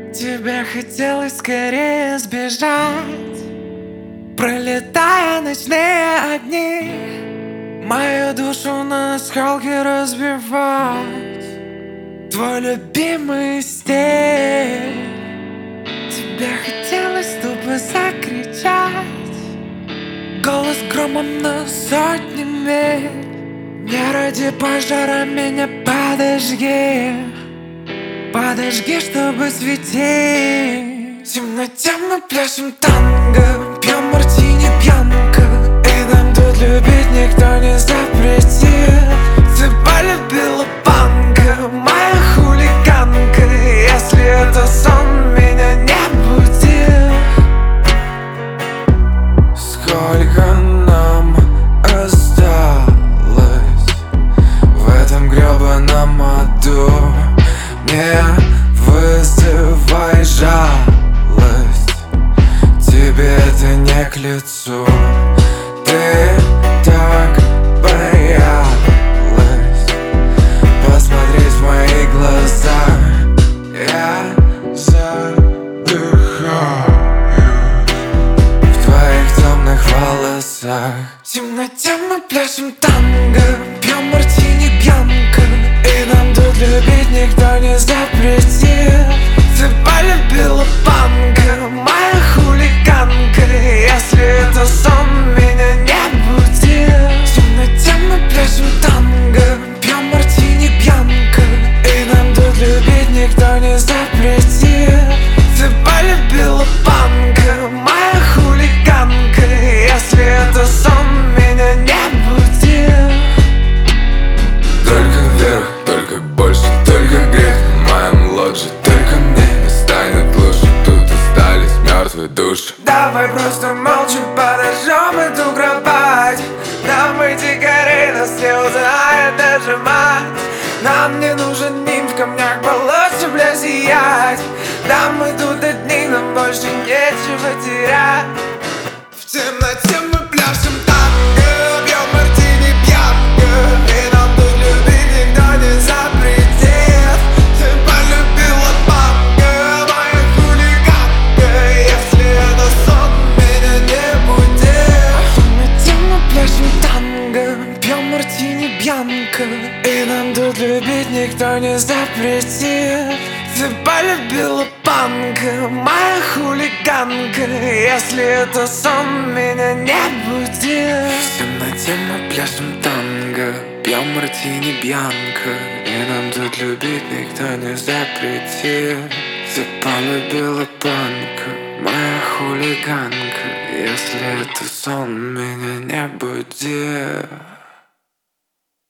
Тебе хотелось скорее сбежать, пролетая ночные огни, мою душу на осколки разбивать. Твой любимый стиль. Тебе хотелось тупо закричать, голос громом на сотни миль. Не ради пожара меня подожги, подожги, чтобы светить. В темноте мы пляшем танго, пьем мартини пьянка, и нам тут любить никто не запретит. Ты полюбила панка, моя хулиганка, если это сон, меня не буди. Сколько нам осталось в этом гребаном аду? Не вызывай жалость, тебе это не к лицу. Ты так боялась посмотреть в мои глаза. Я задыхаюсь в твоих темных волосах. В темноте мы пляшем танго, пьем мартини пьянка, и нам тут любить никто не запретит. Ты полюбила панка, моя хулиганка, если это сон, меня не буди. В темноте мы пляшем танго, пьем мартини пьянка, и нам тут любить никто не запретит. Ты полюбила панка, моя хулиганка, если это сон, меня не буди. Только вверх, только больше, только грех. В моем лодже только мне не станет лучше. Тут остались мертвые души. Давай просто молча подожжем эту кровать. Нам эти горы нас не узнает даже мать. Нам не нужен нимф в камнях полосе, бля, сиять. Да мы тут одни, нам больше нечего терять. В темноте мы пляшем танго, пьем мартини пьянка, и нам тут любить никто не запретит. Ты полюбила панка, моя хулиганка, если это сон, меня не буди. В темноте мы пляшем танго, пьем мартини пьянка, и нам тут любить никто не запретит. Ты полюбила панка, моя хулиганка, если это сон, меня не буди. В темноте мы пляшем танго, пьем мартини бьянка, и нам тут любить никто не запретит. Ты полюбила панка, моя хулиганка, если это сон, меня не буди.